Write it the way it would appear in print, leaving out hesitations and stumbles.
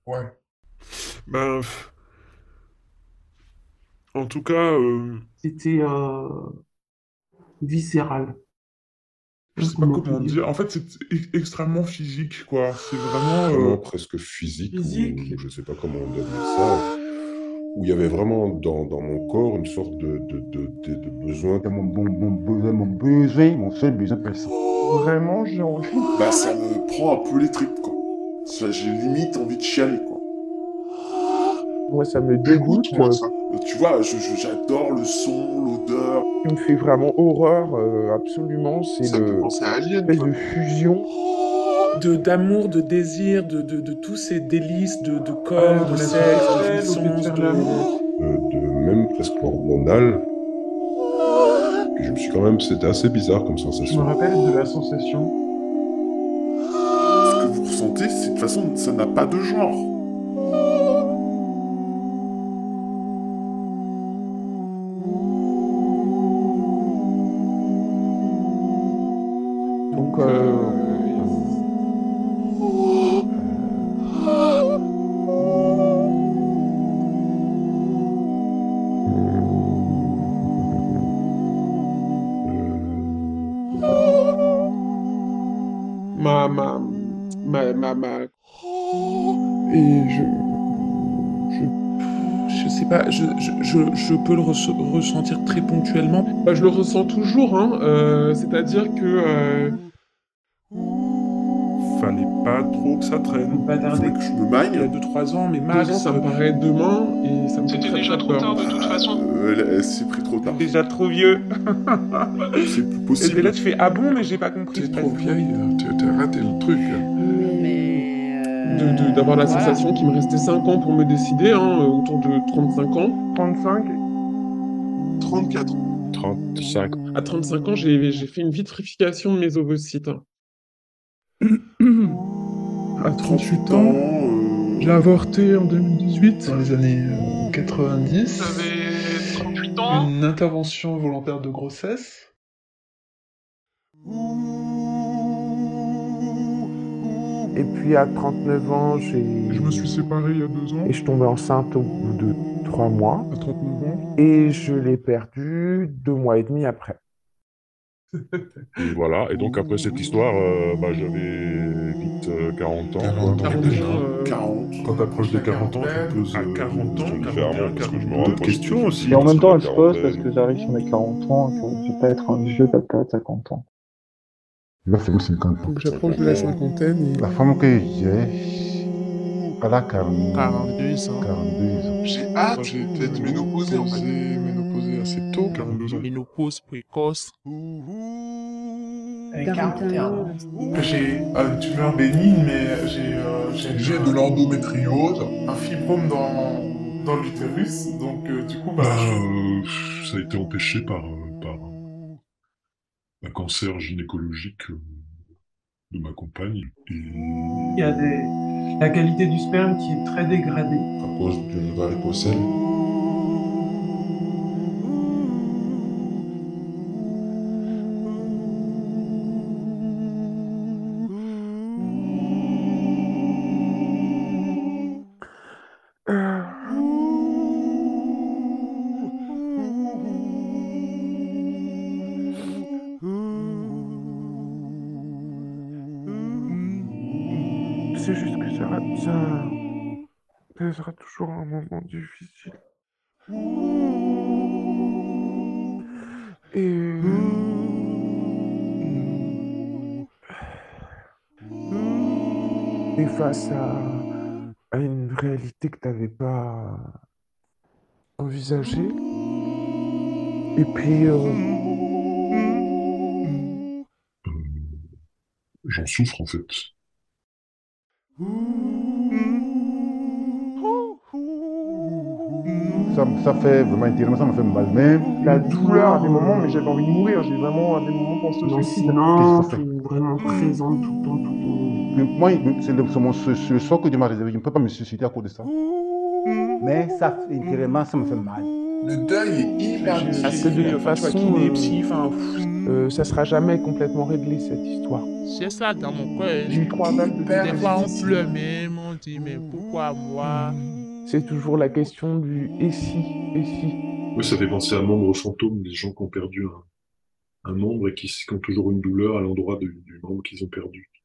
Ouais. Ben, en tout cas, C'était viscéral, je hein, sais pas comment on peut comment dire. dire. En fait, c'est extrêmement physique, quoi. C'est vraiment Vraiment presque physique, ou Physique. je sais pas comment on doit dire ça, où il y avait vraiment dans mon corps une sorte de besoin. Mon besoin, mon seul besoin pressant. Vraiment, j'ai envie. Bah ça me prend un peu les tripes quoi. J'ai limite envie de chialer quoi. Moi, ça me Dégoûte dégoûte. moi ça. Tu vois, j'adore le son, l'odeur. Ce qui me fait vraiment horreur, absolument, c'est Ça me fait le penser à Alien, tu espèce vois. de fusion. D'amour, de désir, de tous ces délices de corps, de Relation sexe, de sexuelle, au fait de jouissance, faire de... l'amour. Même presque hormonal. Puis je me suis quand même, c'était assez bizarre comme Je me sensation. rappelle de la sensation. Ce que vous ressentez, c'est de toute façon, ça n'a pas de genre. Donc, ma, ma, ma. Et Je sais pas, je peux le ressentir très ponctuellement. bah, je le ressens toujours, hein. C'est-à-dire que fallait pas trop que ça traîne. pas tarder. Faudrait que je me Il y a magne. 2-3 ans, mais 2 max... ans, ça me paraît demain et ça me fait C'était très déjà très trop peur. tard de toute façon. Elle s'est pris trop tard. Déjà trop vieux. C'est plus Et possible. là, tu fais ah bon, mais j'ai pas compris. T'es trop vieille, t'as raté le truc. D'avoir la sensation qu'il me restait 5 ans pour me décider, hein, autour de 35 ans. 35. 34. 35. À 35 ans, j'ai fait une vitrification de mes ovocytes. À 38 ans, j'ai avorté en 2018. Dans les années 90. J'avais 38 ans. Une intervention volontaire de grossesse. Et puis à 39 ans, Je me suis séparé il y a 2 ans, Et je tombais enceinte au bout de 3 mois. à 39 ans. Et je l'ai perdu 2 mois et demi après. Et voilà, et donc après cette histoire, j'avais vite 40 ans. 40 ans 40 déjà. ans, 40. Quand t'approches des 40 ans, tu poses À 40 ans, différemment, parce que je me 42 rapproche questions aussi. Et en même temps, elle de se la pose parce quarantaine. que j'arrive sur mes 40 ans, que je vais pas être un vieux tata à 50 ans. Il va faire 50 ans. Donc j'approche de la cinquantaine. La femme que j'ai, elle a 42 ans. 42 ans. J'ai hâte d'être ménopausé en fait. Ménopausée assez tôt, 42 ans. Ménopause précoce. Avec 41 ans. J'ai une tumeur bénigne, mais J'ai de l'endométriose. un fibrome dans l'utérus, donc du coup, Ça a été empêché par un cancer gynécologique de ma compagne. Il y a la qualité du sperme qui est très dégradée. À cause du varicocèle. C'est juste que ça sera toujours un moment difficile. Et et face à une réalité que tu n'avais pas envisagée. Et puis, J'en souffre en fait. Ça fait vraiment intéressant, ça me fait mal. Mais la douleur à des moments, mais j'avais envie de mourir. J'ai vraiment à des moments pensé au suicide. Qu'est-ce que ça fait Vraiment présente tout le temps, tout le temps. moi, c'est le sort que Dieu m'a réservé. Je ne peux pas me suicider à cause de ça. Mais ça, intérieurement, ça me fait mal. Le deuil est hyper difficile. Parce que de toute façon, ça sera jamais complètement réglé cette histoire. C'est ça dans mon cœur. J'ai eu 3 vagues de Des fois, on pleure même, on dit, mais pourquoi moi? C'est toujours la question du et si, et si. Oui, ça fait penser à membre fantôme, des gens qui ont perdu un membre et qui ont toujours une douleur à l'endroit du membre qu'ils ont perdu.